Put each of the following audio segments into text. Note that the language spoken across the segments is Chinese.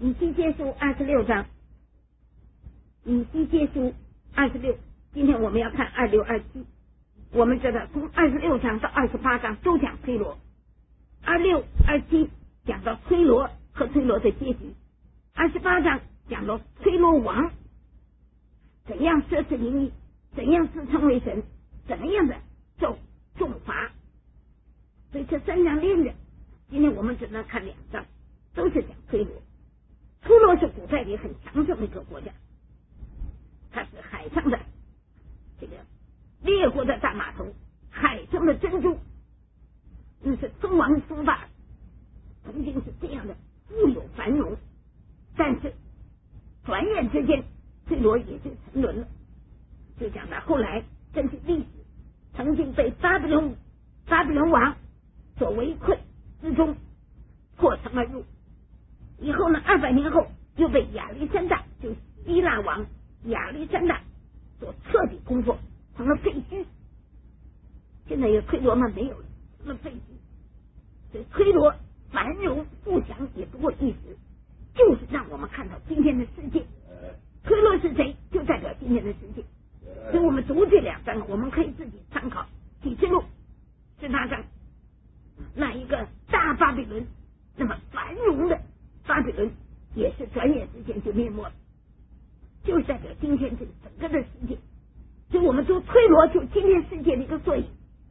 以西结书26章，以西结书26，今天我们要看26、27。我们知道从26章到28章都讲推罗，26、27讲到推罗和推罗的结局，28章讲到推罗王怎样奢侈淫逸，怎样自称为神，怎么样的受重罚。所以这3章连着，今天我们只能看2章，都是讲推罗。推罗是古代里很强盛的一个国家，它是海上的这个列国的大码头，海上的珍珠，那是称王称霸，曾经是这样的富有繁荣。但是转眼之间，推罗也就沉沦了。就讲到后来，根据历史，曾经被巴比伦王所围困之中，破城而入。以后呢，200年后又被亚历山大，就是希腊王亚历山大所彻底攻破，成了废墟。现在有推罗吗？没有了，成了废墟。所以推罗繁荣富强也不过一时，就是让我们看到今天的世界。推罗是谁，就代表今天的世界。所以我们读这2章，我们可以自己参考启示录18章，那一个大巴比伦那么繁荣的巴比伦，也是转眼之间就灭没了，就是代表今天这个整个的世界。所以我们读推罗，就今天世界的一个缩影，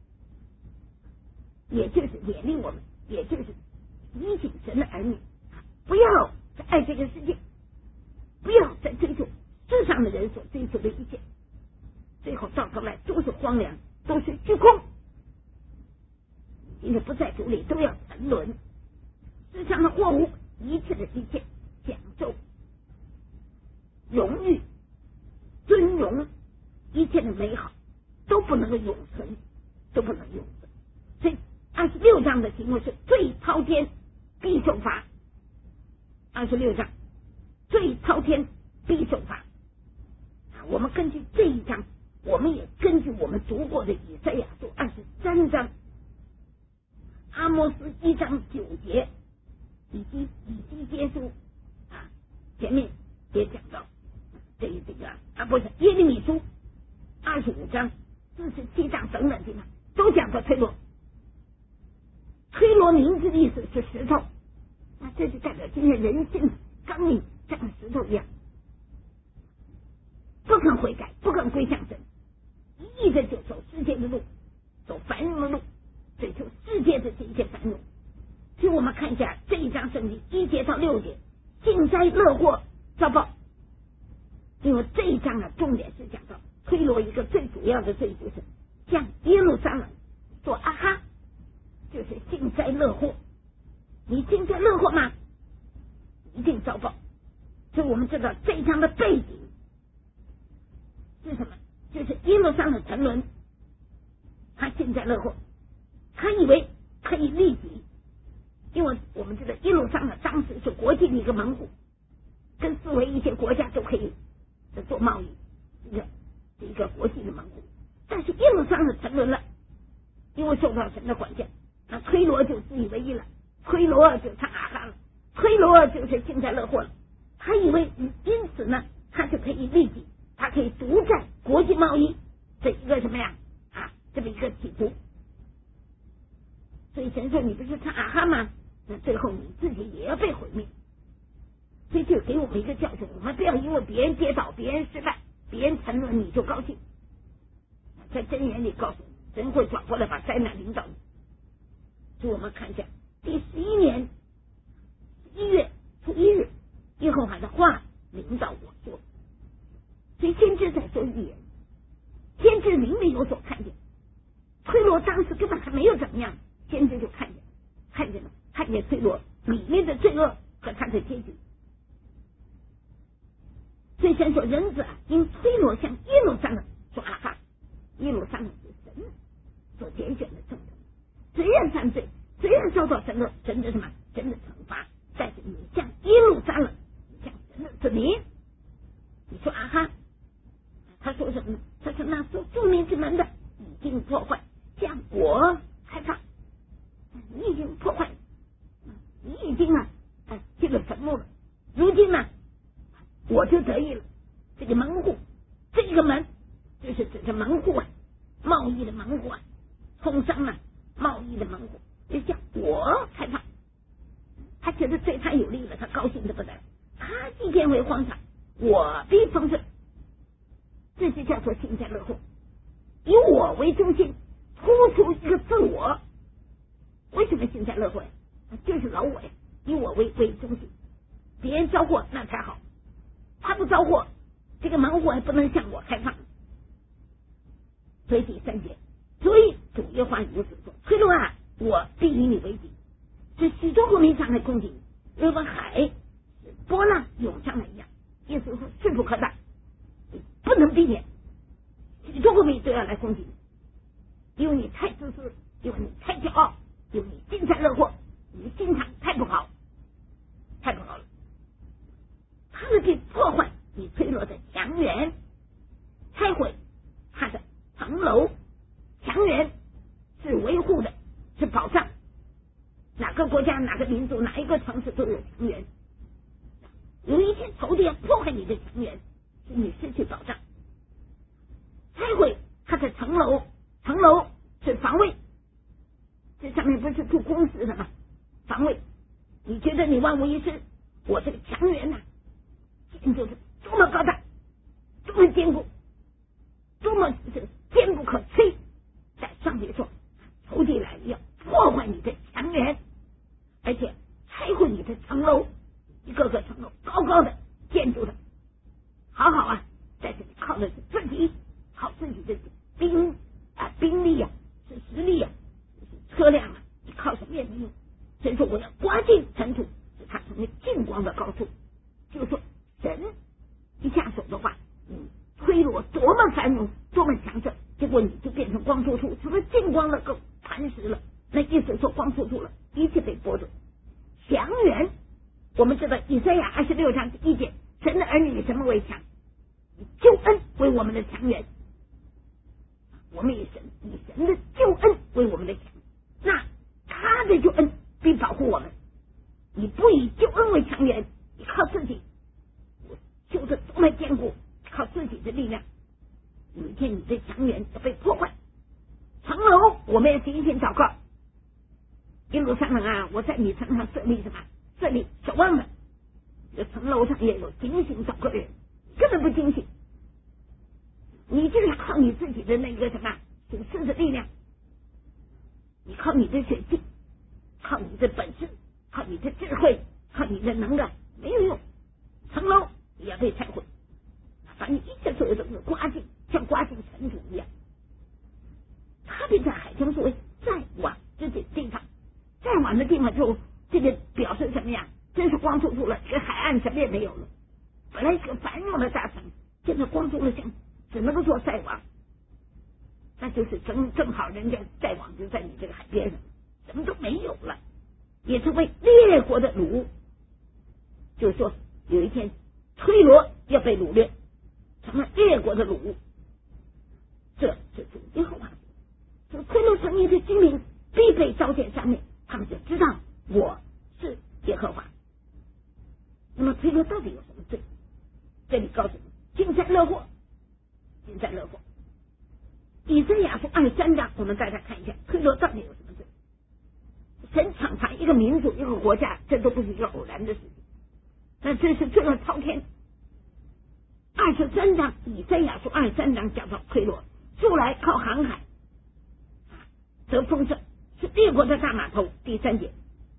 也就是勉励我们，也就是提醒神的儿女，不要再爱这个世界，不要再追求世上的人所追求的一切，最后到头来都是荒凉，都是虚空。今天不在主里都要沉沦，世上的货物，一切的一切享受荣誉尊荣，一切的美好都不能够永存，都不能永存。所以26章的题目是最滔天必受罚。26章最滔天必受罚。我们根据这一章，我们也根据我们读过的以赛亚书23章、阿摩斯1章9节，以及以西结书前面也讲到这个不是耶利米书25章、47章等等地方都讲到推罗。推罗名字的意思是石头，那这就代表今天人性刚硬，像石头一样，不肯悔改，不肯归向神，一意的就走世界的路，走繁荣的路，追求世界的这一切繁荣。所以我们看一下这一章圣经1节到6节，幸灾乐祸遭报。因为这一章的重点是讲到推罗一个最主要的罪，就是向耶路撒冷说啊哈，就是幸灾乐祸。你幸灾乐祸吗？一定遭报。所以我们知道这一章的背景是什么？就是耶路撒冷沉沦，他幸灾乐祸，他以为可以利己，因为我们知道耶路撒冷当时是国际的一个门户，跟四围一些国家都可以做贸易，一个国际的门户。但是耶路撒冷沉沦了，因为受到神的管教，那推罗就自以为意了，推罗就唱啊哈了，推罗就是幸灾乐祸了。他以为因此呢，他就可以利己，他可以独占国际贸易这一个什么呀这么一个企图。所以神说你不是唱啊哈吗？那最后你自己也要被毁灭。所以就给我们一个教训，我们不要因为别人跌倒，别人失败，别人沉沦你就高兴。在箴言里告诉你，神会转过来把灾难领导你。所以我们看一下第11年1月初1日，耶和华的话领导我说。所以先知在说预言，先知灵里有所看见。推罗当时根本还没有怎么样，先知就看见了，看见推罗里面的罪恶和他的结局。所以神说人子因推罗向耶路撒冷说啊哈，耶路撒冷是神所拣选的圣城，虽然犯罪，虽然受到神的什么神的惩罚，但是你向耶路撒冷，你向神的子民，你说啊哈，他说什么呢？他说那所住民之门的已经破坏，向我开放，你已经破坏，你已经进了坟墓了， 如今呢，我就得意了。这个门户，这个门就是指着门户啊，贸易的门户啊，通商啊，贸易的门户，就像我开放，他觉得对他有利了，他高兴的不得了。他既变为皇上，我必丰盛，这就叫做幸灾乐祸，以我为中心，突出一个自我。为什么幸灾乐祸呀？就是老我呀，以我为中心，别人招货那才好，他不招货，这个门户还不能向我开放。所以第三节，所以主耶和华如此说：推罗啊，我必与你为敌。这许多国民上来攻击你，如同海波浪涌上来一样，意思说势不可挡，不能避免，许多国民都要来攻击你，因为你太自私，因为你太骄傲，因为你幸灾乐祸，你心肠太不好，太不好了。他们必破坏你推罗的墙垣，拆毁他的城楼。墙垣是维护的，是保障。哪个国家、哪个民族、哪一个城市都有墙垣。有一天仇敌要破坏你的墙垣，使你失去保障。拆毁他的城楼，城楼是防卫，这上面不是住公司的吗？防卫，你觉得你万无一失？我这个墙垣呢，建筑的多么高大，多么坚固，多么坚不可摧。在上面说，仇敌来要破坏你的墙垣，而且拆毁你的城楼，一个个城楼高高的建筑的，好好啊，在这里靠的是自己，靠自己的兵力啊，是实力啊，是车辆啊，你靠什么也没用。所以说我要刮尽尘土，使它成为净光的高处。就是说神一下手的话，推罗多么繁荣，多么强盛，结果你就变成光秃秃，成了净光的磐石了。那意思说光秃秃了，一切被剥夺。墙垣，我们知道以赛亚26章1节，神的儿女以什么为墙？以救恩为我们的墙垣。我们以神的救恩为我们的墙，那他的救恩必保护我们。你不以救恩为墙垣，你靠自己，修的多么坚固，靠自己的力量，有一天你的墙垣要被破坏。城楼我们要警醒祷告，耶路撒冷啊，我在你城上设立什么？设立守望的。这城楼上也有警醒祷告的人，根本不警醒，你就是靠你自己的那个什么属世的力量，你靠你的血气，靠你的本事，靠你的智慧，靠你的能力，没有用。城楼也要被拆毁，把你一切所有东西刮尽，像刮尽尘土一样。他便在海中作为再往这些地方，再往的地方就这个表示什么呀？真是光秃秃了，这海岸什么也没有了。本来是个繁荣的大城，现在光秃了，像只能够做塞网，那就是正好人家塞网就在你这个海边上，什么都没有了，也成为列国的掳。就是说有一天推罗要被掳掠，成了列国的掳。这是主耶和华说，推罗城邑的居民必被招见上面，他们就知道我是耶和华。那么推罗到底有什么罪？这里告诉你，幸灾乐祸，幸灾乐祸。以赛亚书23章，我们再来看一下推罗到底有什么罪。神惩罚一个民族、一个国家，这都不是一个偶然的事情，那这是罪恶滔天。23章，以赛亚书23章讲到推罗素来靠航海得丰盛，是列国的大码头。第3节，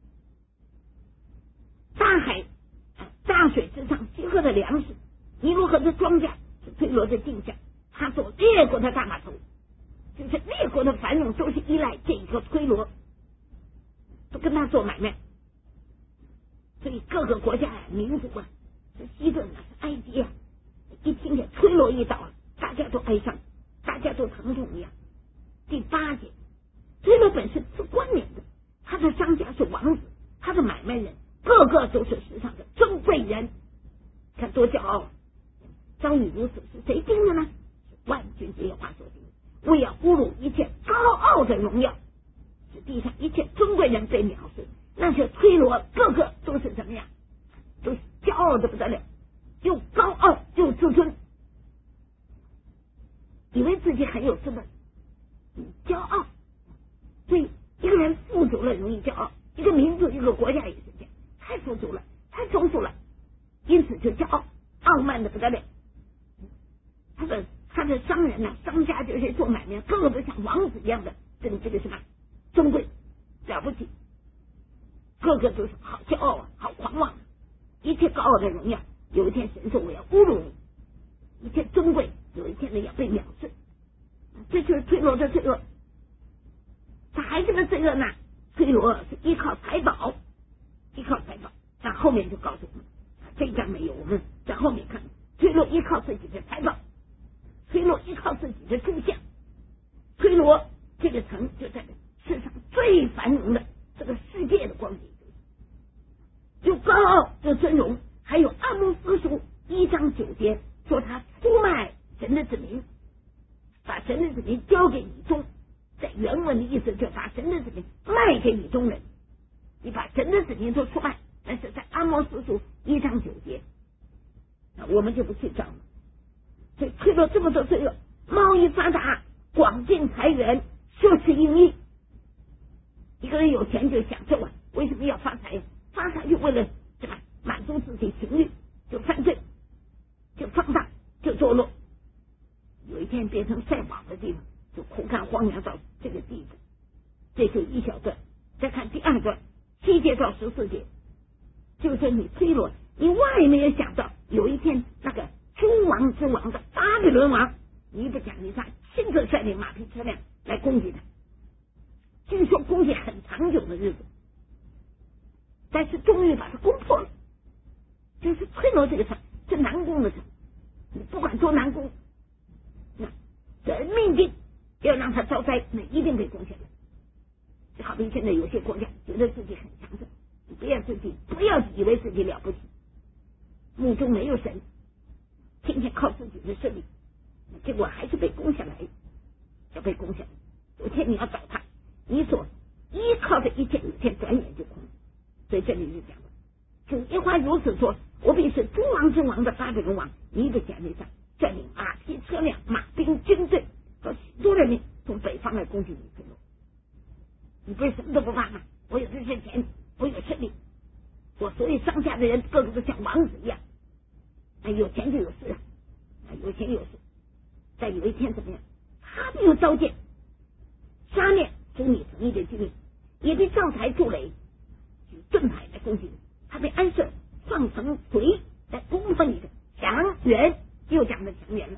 大水之上集合的粮食，尼罗河的庄稼是推罗的镜像，他做列国的大码头，就是列国的繁荣都是依赖这一个推罗，都跟他做买卖。所以各个国家民族啊，是西顿啊，是埃及啊，一听见推罗一倒，大家都哀伤，大家都疼痛一样。第8节，推罗本是冠冕的，他的商家是王子，他的买卖人个个都是世上的尊贵人，看多骄傲。遭遇如此，是谁定的呢？是万军之耶和华所定的，为要侮辱一切高傲的荣耀，使地上一切尊贵人被藐视。那些推罗个个都是怎么样？都是骄傲的不得了，又高傲又自尊，以为自己很有资本，骄傲。所以一个人富足了容易骄傲，一个民族一个国家也是这样，太富足了太丰富了，因此就骄傲傲慢的不得了。他的商人呢，商家就是做买卖，个个都像王子一样的这个什么尊贵了不起，个个都是好骄傲啊，好狂妄，一切高傲的荣耀，有一天神说我要侮辱你；一切尊贵，有一天呢要被藐视。这就是推罗的罪恶。他还是个罪恶呢，推罗是依靠财宝，那后面就告诉我们，这一章没有，我们在后面看，推罗依靠自己的财宝，推罗依靠自己的柱像，推罗这个城就在世上最繁荣的这个世界的光景，又高傲又尊荣。还有阿摩斯书1章9节说他出卖神的子民，把神的子民交给以东，在原文的意思就把神的子民卖给以东人，你把神的子民都出卖。但是在阿摩斯书1章9节，我们就不去讲了。所以推罗这么多罪恶，贸易发达，广进财源，奢侈淫逸。一个人有钱就享受啊，为什么要发财呀？发财就为了什么？满足自己情欲，就犯罪，就放荡，就堕落。有一天变成晒网的地方，就枯干荒凉到这个地步。这是一小段。再看第2段7节到14节，就说你推罗，你万也没有想到有一天那个诸王之王的巴比伦王尼布甲尼撒亲自率领马匹车辆来攻击他，据说攻击很长久的日子，但是终于把他攻破了。就是推罗这个城是难攻的城，你不管多难攻，那人命定要让他遭灾，那一定被攻下来。就好比现在有些国家觉得自己很强盛，你不要以为自己了不起，目中没有神，天天靠自己的势力，结果还是被攻下来，要被攻下来。有天你要倒塌，你所依靠的一切有一天转眼就空了。所以这里就讲了，主耶和华如此说，我必是诸王之王的巴比伦王尼布甲尼撒率领马匹车辆、马兵军队和许多人民从北方来攻击你推罗。你不是什么都不怕吗？我有这些钱，我有势力，我所有商家的人个个都像王子一样，有钱就有势啊，有钱有势。但有一天怎么样？他没有刀剑杀灭属你城邑的居民，也被造台筑垒举盾牌来攻击你，他被安设放成锤来攻破你的墙垣，又讲的墙垣了。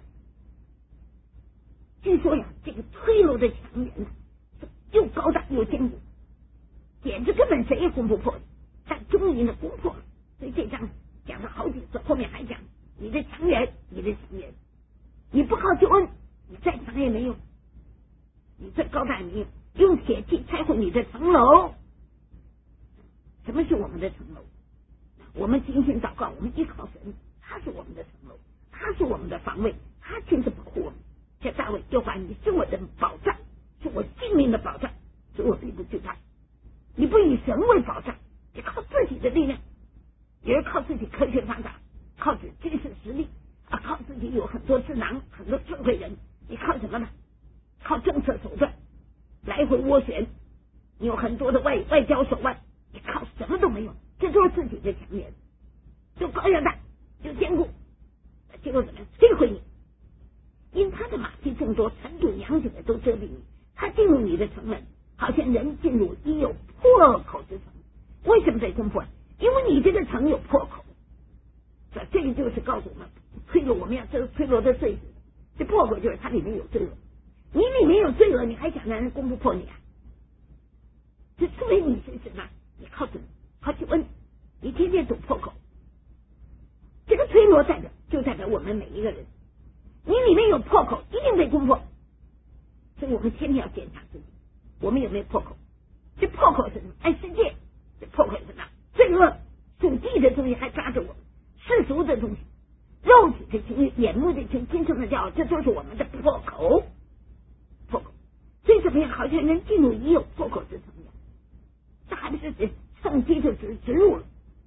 据说呀，这个推罗的墙垣呢，又高大又坚固，简直根本谁也攻不破的，但终于呢攻破了。所以这章讲了好几次，后面还讲你的墙垣，你不靠救恩，你再强也没用，你再高大也没用，用铁器拆毁你的城楼。什么是我们的城楼？我们精心祷告，我们依靠神，他是我们的城楼，他是我们的防卫，他亲自保护我们。这大卫又把你是我的保障，是我性命的保障，所以我并不惧怕。你不以神为保障，你靠自己的力量，也是靠自己科学发达，靠自己军事实力啊，靠自己有很多智囊，很多智慧人。你靠什么呢？靠政策手段来回涡旋，你有很多的外交手腕，你靠什么都没有，这都是自己的强人，就高又大又坚固，结果怎么样？摧毁你。因他的马匹众多，尘土扬起来都遮蔽你，他进入你的城门，好像人进入已有破口之城。为什么在攻破？因为你这个城有破口。这个就是告诉我们，推罗我们要知道推罗的罪，这破口就是它里面有罪恶。你里面有罪恶，你还想让人攻不破你啊？这除非你是什么？你靠主，靠救恩，你天天堵破口。这个推罗就代表我们每一个人。你里面有破口，一定被攻破，所以我们天天要检查自己，我们有没有破口？这破口是什么？爱世界，这破口是什么？罪恶、属地的东西还抓着我们，世俗的东西、肉体的情欲、眼目的情、今生的骄傲，这都是我们的破口。破口，所以怎么样？好像人进入已有破口之城一样，这还不是圣经就植入了，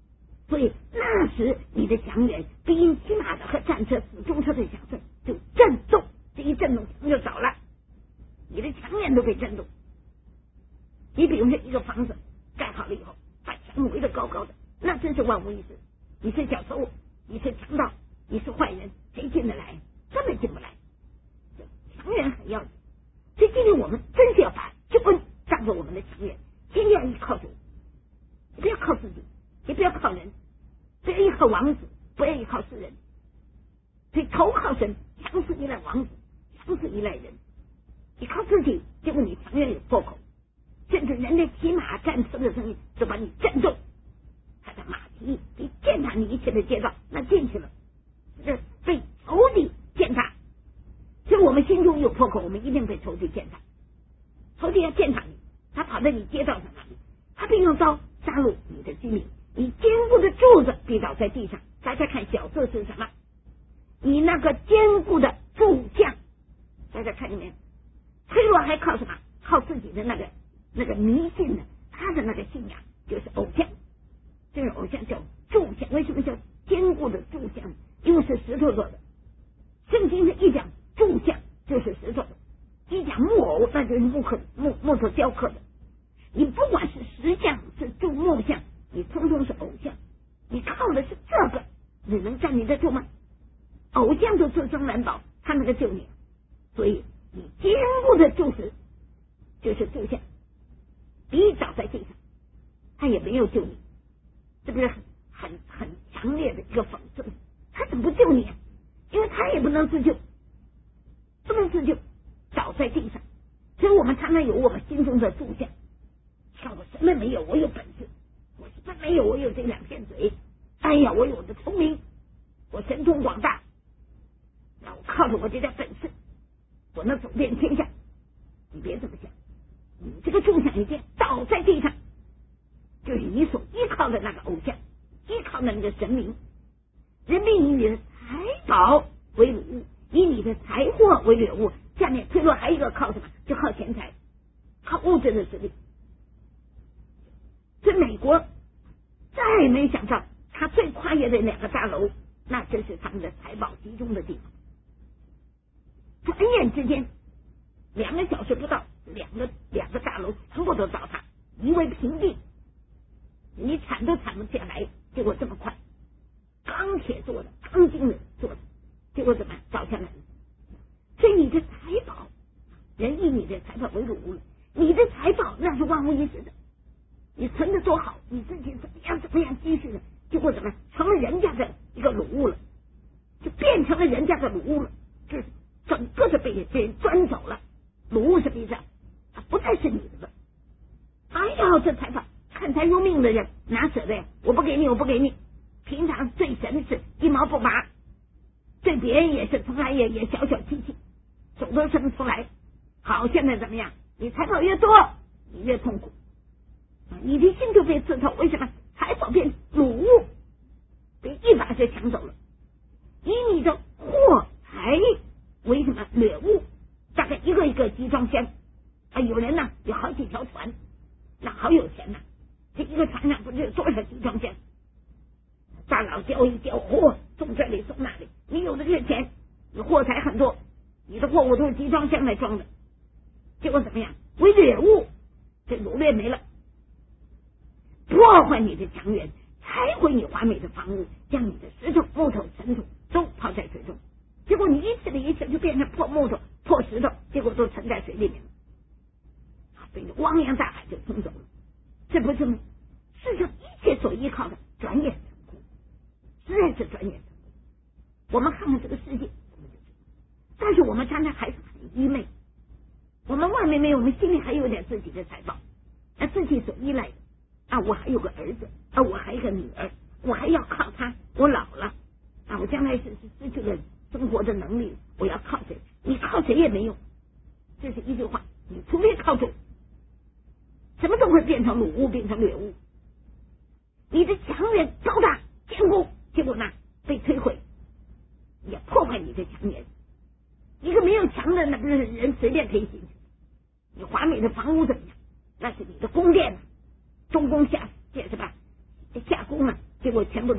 所以那时你的响远比引骑马的和战车、死中车的响声就震动，这一震动墙就倒了，你的墙垣都被震动。你比如说一个房子盖好了以后，把墙围得高高的，那真是万无一失。你是小偷，你是强盗，你是坏人，谁进得来？根本进不来。墙垣很要紧，所以今天我们真是要把救恩当做我们的墙垣，天天要依靠主，不要靠自己，也不要靠人，不要依靠王子，不要依靠世人。所以投靠神，强势依赖王子，强势依赖人。你靠自己，结果你墙垣有破口，甚至人的骑马战车的声音都把你震动，他的马蹄比践踏你一切的街道，那进去了，这被仇敌践踏。所以我们心中有破口，我们一定被仇敌践踏。仇敌要践踏你，他跑在你街道上那里，他并用刀杀戮你的居民，你坚固的柱子必倒在地上。大家看小字是什么？你那个坚固的柱像，大家看见没有？推罗还靠什么？靠自己的那个迷信呢？他的那个信仰就是偶像，这个偶像叫柱像。为什么叫坚固的柱像？因为是石头做的。圣经是一讲柱像就是石头的，一讲木偶那就是木头雕刻的。你不管是石像是柱木像，你通通是偶像。你靠的是这个，你能站立得住吗？偶像就自身难保，他那个救你。所以你坚固的柱石就是柱像，你倒在地上，他也没有救你，这不是很强烈的一个讽刺？他怎么不救你啊？因为他也不能自救，不能自救，倒在地上。所以我们常常有我们心中的柱像，看我什么没有，我有本事；我什么没有，我有这两片嘴。哎呀，我有我的聪明，我神通广大，那我靠着我这点本事，我能走遍天下。你别这么想，你这个柱像已经倒在地上，就是你所依靠的那个偶像，依靠的那个神明。人民以你的财宝为掳物，以你的财货为掠物。下面推罗还有一个靠什么？就靠钱财，靠物质的实力。所以美国再没想到，他最跨越的两个大楼，那真是他们的财宝集中的地方。转眼之间2个小时不到，两个大楼全部都倒塌，夷为平地，你铲都铲不下来。结果这么快，钢铁做的，钢筋的做的，结果怎么倒下来了？所以你的财宝，人以你的财宝为掳物了。你的财宝那是万无一失的，你存的多好，你自己怎么样积蓄的，结果怎么成了人家的一个掳物了，就变成了人家的掳物了，就是整个的被人钻走了。掳物什么意思？它不再是你的了。哎呀，这财宝看财如命的人哪舍得呀？我不给你，我不给你。平常对神是一毛不拔，对别人也是从来也小小气气，总都生不出来。好，现在怎么样？你财宝越多，你越痛苦，你的心就被刺透。为什么？财宝变掳物，被一把就抢走了。以你的货财为什么掠物？大概一个一个集装箱啊，有人呢有好几条船，那好有钱呐。这一个船上不知有多少集装箱，大佬交一交，送这里送那里，你有的这个钱，你货财很多，你的货物都是集装箱来装的。结果怎么样？为掠物，这掳掠没了，破坏你的墙垣，拆毁你华美的房屋，将你的石头、木头、尘土都抛在水中。结果你一次的一次就变成破木头、破石头，结果都沉在水里面了，被汪洋大海就冲走了。这不是吗？世上一切所依靠的，转眼成空，实在是转眼成空。我们看看这个世界，但是我们常常还是很愚昧。我们外面没有，我们心里还有点自己的财宝，自己所依赖的啊，我还有个儿子啊，我还有个女儿，我还要靠他。我老了啊，我将来是失去了生活的能力，我要靠谁？你靠谁也没用。这是一句话，你除非靠主，什么都会变成掳物，变成掠物。你的墙垣高大坚固，结果呢被摧毁，也破坏你的墙垣。一个没有墙的，那不是人随便可以进去。你华美的房屋怎么样？那是你的宫殿，中宫下建是吧？下宫了，结果全部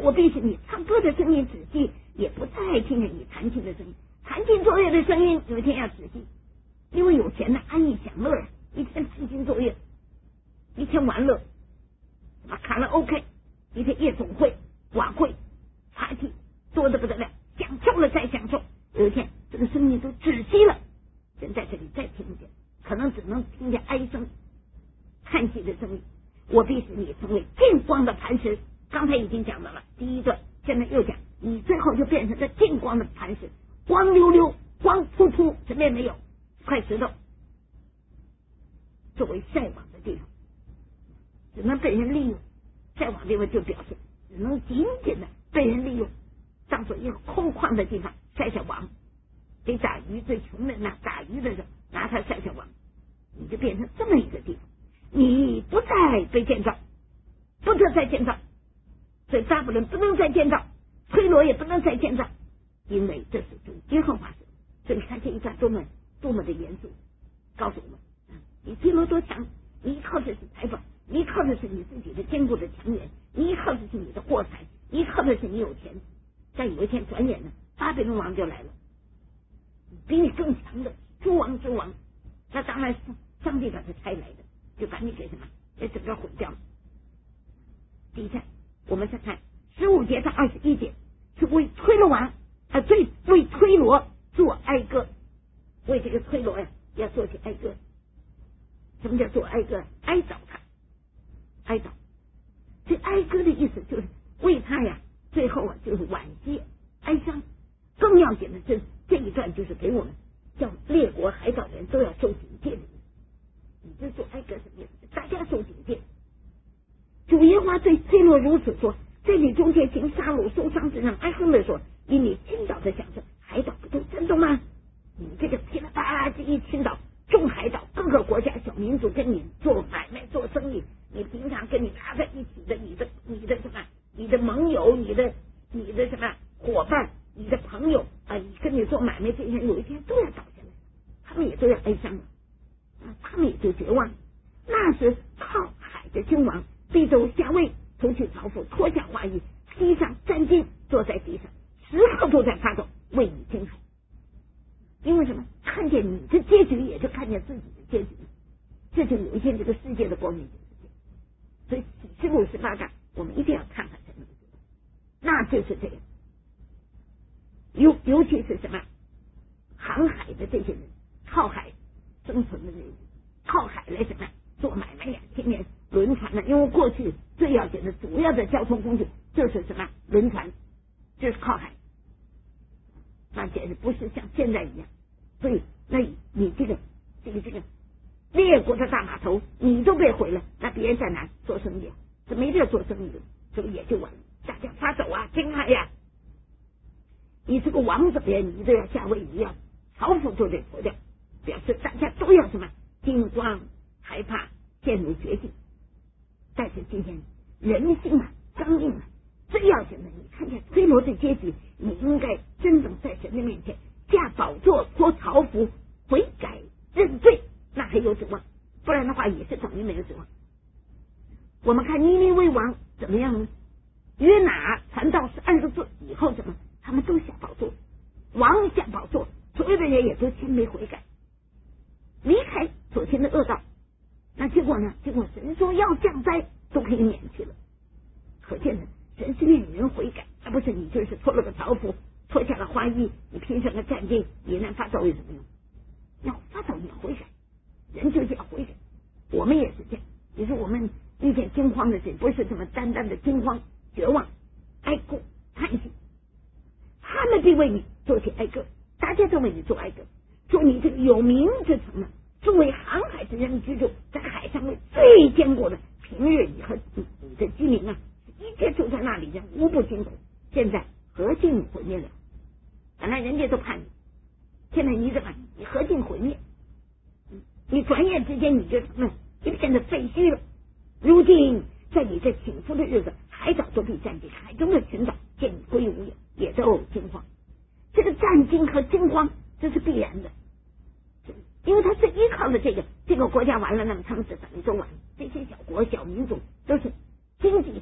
我必使你唱歌的声音止息，也不再听见你弹琴的声音。弹琴作乐的声音有一天要止息，因为有钱的安逸享乐，一天弹琴作乐，一天玩乐，卡拉 OK， 一天夜总会、晚会、party， 多得不得了，享受了再享受。有一天这个声音都止息了，人在这里再听不见，可能只能听见哀声、叹息的声音。我必使你成为净光的磐石。刚才已经讲到了第一段，现在又讲你最后就变成了净光的磐石，光溜溜、光秃秃，什么也没有，块石头作为晒网的地方，只能被人利用。晒网地方就表示只能仅仅的被人利用，当做一个空旷的地方晒晒网，给打鱼最穷的那打鱼的时候拿它晒晒网，你就变成这么一个地方，你不再被建造，不得再建造。所以巴比伦不能再建造，推罗也不能再建造，因为这是主耶和华说。所以你看这一段多么的严肃，告诉我们你推罗多强，你依靠的是财宝，你依靠的是你自己的坚固的强援，你依靠的是你的货财，你依靠的是你有钱。但有一天转眼呢，巴比伦王就来了，比你更强的诸王之王，那当然是上帝把他差来的，就把你给什么给整个毁掉了。第三，我们再看15节到21节，是为推罗王为推罗做哀歌，为这个推罗呀要做起哀歌。什么叫做哀歌？哀悼他，哀悼。这哀歌的意思就是为他呀，最后啊就是惋惜哀伤。更要紧的是这一段就是给我们叫列国海岛人都要受警戒的意思。你这做哀歌什么意思？大家受警戒。主耶和华对推罗如此说，在你中间行杀戮受伤之上，哀恨的说，因你倾倒的享受，海岛不都震动吗？你这个噼里啪啦这一倾倒，众海岛各个国家小民族跟你做买卖做生意，你平常跟你拉在一起的你的什么，你的盟友，你的什么伙伴，你的朋友啊，你跟你做买卖这些人有一天都要倒下来，他们也都要哀伤了，他们也就绝望。那时靠海的君王必走下位，除去朝服，脱下花衣，披上毡巾，坐在地上，时刻都在发抖，为你惊骇。因为什么？看见你的结局，也就看见自己的结局，这就有一天这个世界的光明就是这样。所以启示录18章我们一定要看看才能知道，那就是这样。尤其是什么航海的这些人，靠海生存的这些人，靠海来什么做买卖呀，天天轮船呢，因为过去最要紧的主要的交通工具就是什么轮船，就是靠海，那简直不是像现在一样。所以那你这个列国的大码头你都被毁了，那别人在哪做生意？这没地儿做生意的，所以也就完了，大家发抖啊，惊骇呀！你这个王怎么样？你都要下位，你要朝服都得脱掉，表示大家都要什么惊慌害怕，陷入绝境。但是今天人性啊，刚硬啊，最要紧的，你看见推罗的结局，你应该真正在神的面前下宝座，脱朝服，悔改认罪，那还有指望，不然的话也是等于没有指望。我们看尼尼微王怎么样呢？约拿传道12次以后，怎么他们都下宝座，王下宝座，所有的人也都谦卑悔改，离开所行的恶道。那结果呢？结果神说要降灾，都可以免去了。可见呢，神是愿人悔改，而不是你就是脱了个朝服，脱下了花衣，你披上了战巾，你能发抖有什么用？要发抖，你要悔改，人就是要悔改。我们也是这样。你说我们遇见惊慌的事，不是这么单单的惊慌、绝望、哀哭、叹息，他们必为你做起哀歌，大家都为你做哀歌，说你这个有名之城呢，作为航海之人居住，在海上为最坚固的，平日里和你的居民啊，一切住在那里人无不惊恐。现在何竟毁灭了？本来人家都怕你，现在你怎么？你何竟毁灭？你转眼之间你就成了一片的废墟了。如今在你这起伏的日子，海岛都必战惊，海中的群岛见你归无有，也都惊慌。这个战惊和惊慌，这是必然的，因为他是依靠的这个国家完了，那么他们是等于都完了。这些小国小民族都是经济上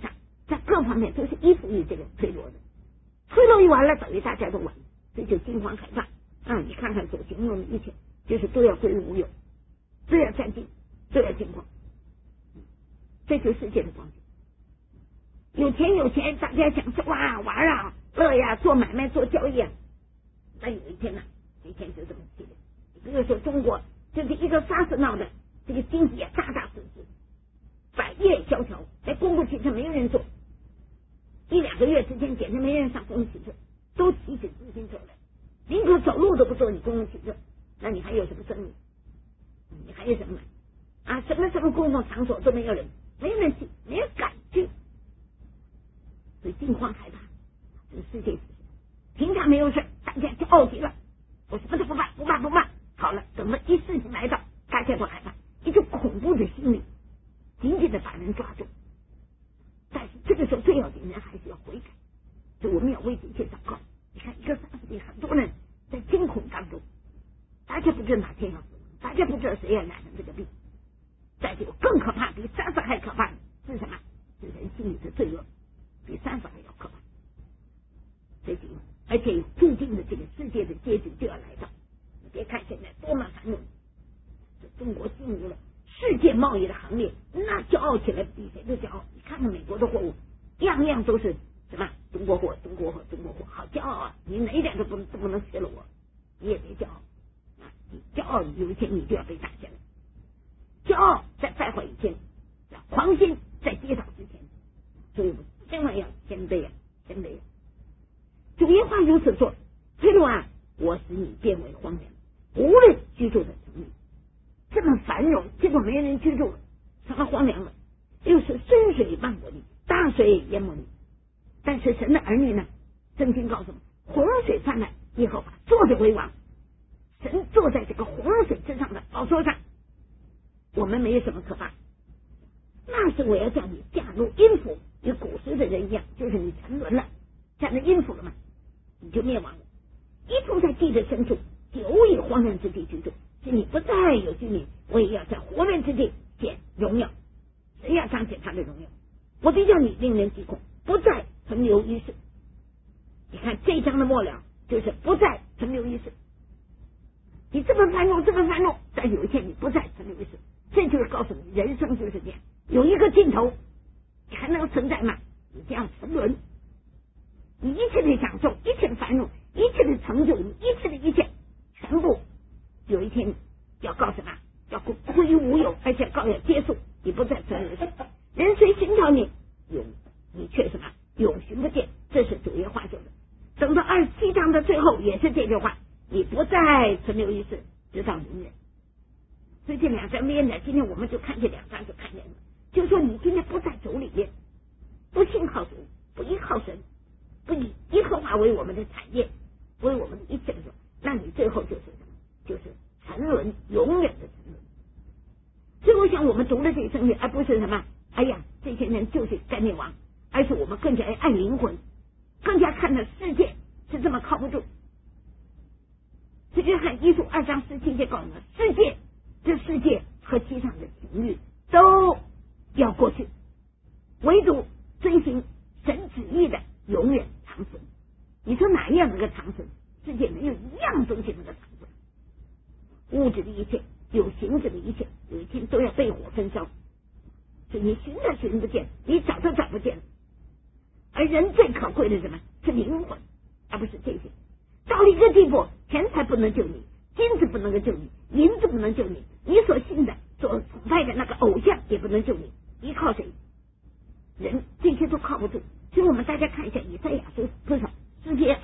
在各方面都是依附于这个推罗的，推罗一完了，等于大家都完了，这就惊慌害怕啊！你看看所形容的一切，就是都要归于无有，都要占尽，都要惊慌，这就是世界的光景。有钱，大家享受啊，玩啊，乐呀，做买卖做交易啊。但有一天呢，这一天就这么去了。比如说中国就是一个SARS闹的，这个经济也大大损失，百业萧条，连公共汽车没有人坐，1-2个月之间简直没人上公共汽车，都骑起自行车来，宁可走路都不坐你公共汽车，那你还有什么生意？你还有什么啊？什么公共场所都没有人去，没人敢去，所以惊慌害怕。这个世界平常没有事，大家就傲极了，我什么都不怕。好了，等到一事情来到，大家都害怕，一种恐怖的心理紧紧的把人抓住。但是这个时候最要紧的还是要悔改，所以我们要为这一切祷告。你看一个SARS病，很多人在惊恐当中，大家不知道哪天要死亡，大家不知道谁要染上这个病。再就更可怕，比SARS还可怕的是什么？是人心里的罪恶，比SARS还要可怕。这就而且有注定的这个世界的结局就要来到。你别看现在多么繁荣，这中国进入了世界贸易的行列，那骄傲起来比谁都骄傲。你看看美国的货物，样样都是什么中国货，好骄傲啊！你哪一点都不能吃了我，你也别骄傲啊！你骄傲有一天你就要被打下来。骄傲在败坏以前，狂心在跌倒之前，所以我们千万要谦卑啊！主耶和华如此说：推罗啊，我使你变为荒凉，无人居住的城里，这么繁荣，结果没人居住了，成了荒凉了。又是深水漫过你，大水淹没你。但是神的儿女呢？圣经告诉我们，洪水泛滥，耶和华坐着为王，神坐在这个洪水之上的宝座上，我们没有什么可怕。那是我要叫你嫁入阴府，与古时的人一样，就是你沉沦了，嫁入阴府了嘛，你就灭亡了。一住在地的深处，久以荒凉之地居住，是你不再有居民，我也要在活人之地显荣耀。谁要彰显他的荣耀？我必叫你令人惊恐，不再存留于世。你看这一章的末了，就是不再存留于世。你这么繁荣，但有一天你不再存留于世，这就是告诉你，人生就是这样，有一个尽头，你还能存在吗？你这样沉沦，你一切的享受，一切的繁荣，一切的成就，你一切的一切，全部有一天要告什么？要归于无有，而且要结束，你不再存留于世。人虽寻找你，你却什么？永寻不见。这是主耶和华说的。等到27章的最后也是这句话，你不再存留于世，直到永远。所以这2章连着，今天我们就看这2章就看见了，就是说你今天不在主里面，不信靠主，不依靠神，不以耶和华为我们的产业，为我们的一切的时候，那你最后就是什么？就是沉沦，永远的沉沦。所以我想我们读了这个圣经，而不是什么哎呀这些人就是该灭亡，而是我们更加爱灵魂，更加看到世界是这么靠不住。这约翰1书2章17节告诉我们，这世界和其上的情欲都要过去，唯独遵行神旨意的永远长存。你说哪一样能够长存？世界没有一样东西能够长存。物质的一切，有形质的一切，有一天都要被火焚烧。所以你寻都寻不见，你找都找不见。而人最可贵的是什么？是灵魂，而不是这些。到了一个地步，钱财不能救你，金子不能够救你，银子不能救你，你所信的、所崇拜的那个偶像也不能救你。依靠谁？人这些都靠不住。所以我们大家看一下以赛亚书多少诗篇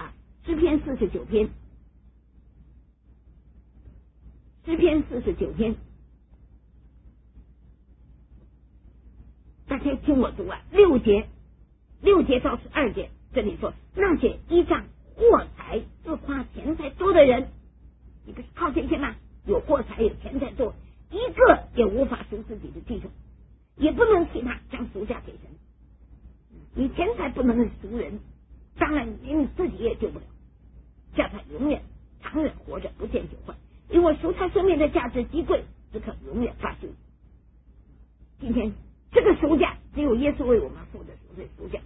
49篇，诗篇49篇，大家听我读啊，6节到12节，这里说那些依仗货财自夸钱财多的人，你不是靠这些吗？有货财有钱财多，一个也无法赎自己的弟兄，也不能替他将赎价给神。你钱财不能赎人，当然你自己也救不了，叫他永远长远活着，不见久坏，因为赎他生命的价值极贵，只可永远发修。今天这个赎价只有耶稣为我们付的赎价，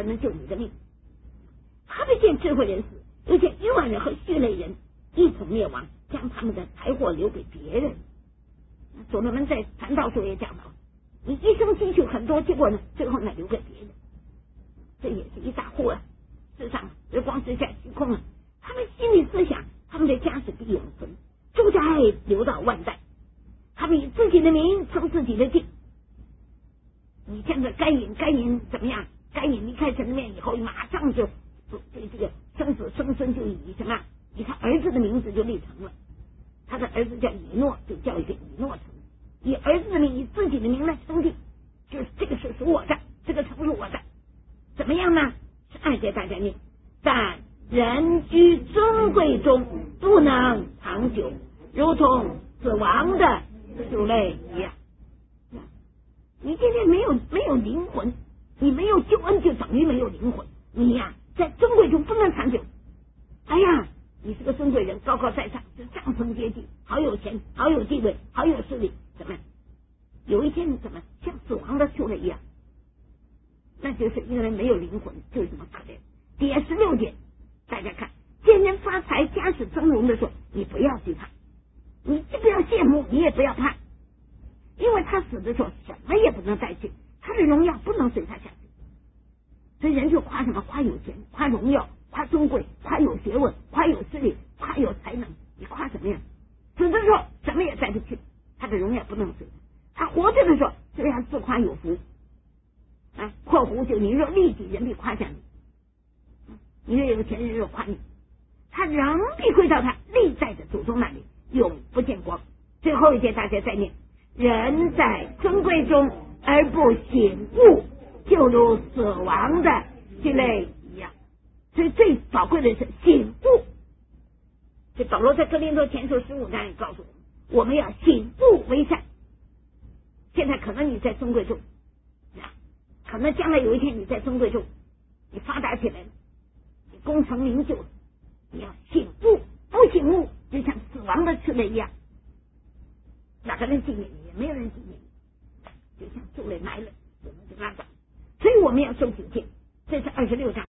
能救你的命。他们见智慧人死，又见愚顽人和畜类人一同灭亡，将他们的财货留给别人。所罗门在传道书也讲到，你一生积蓄很多，结果呢，最后呢留给别人，这也是一大祸啊！世上日光之下虚空啊！他们心里思想，他们的家是必永存，住宅留到万代。他们以自己的名称自己的地。你像这该隐怎么样？该隐离开神的面以后，马上就这个生子生孙就以什么？以他儿子的名字就立成了。他的儿子叫以诺，就叫一个以诺城。以儿子的名，以自己的名来称地，就是这个是属我的，这个城是我的。怎么样呢？是2节大家念，但人居尊贵中不能长久，如同死亡的畜类一样。你今天没有灵魂，你没有救恩，就等于没有灵魂。你呀，在尊贵中不能长久。哎呀，你是个尊贵人，高高在上，是上层阶级，好有钱，好有地位，好有势力，怎么有一天你怎么像死亡的畜类一样？那就是因为没有灵魂，就是这么可怜。第16节，大家看，见人发财，家世增荣的时候，你不要惧怕，你既不要羡慕，你也不要怕，因为他死的时候什么也不能带去，他的荣耀不能随他下去。所以人就夸什么？夸有钱，夸荣耀，夸尊贵，夸有学问，夸有势力，夸有才能。你夸什么呀？死的时候什么也带不去，他的荣耀不能随他。他活着的时候，虽然自夸有福啊，括弧就你若利己，人必夸奖你；你越有钱，人若夸你，他仍必归到他历代的祖宗那里，永不见光。最后一节大家再念：人在尊贵中而不醒悟，就如死亡的畜类一样。所以最宝贵的是醒悟。这保罗在哥林多前书15章也告诉我们要醒悟为善。现在可能你在尊贵中，可能将来有一天你在尊贵中，你发达起来了，你功成名就了，你要醒悟，不醒悟就像死亡的畜类一样，哪个人纪念你？也没有人纪念你，就像畜类埋了，我们就拉倒。所以我们要受警戒，这是26章。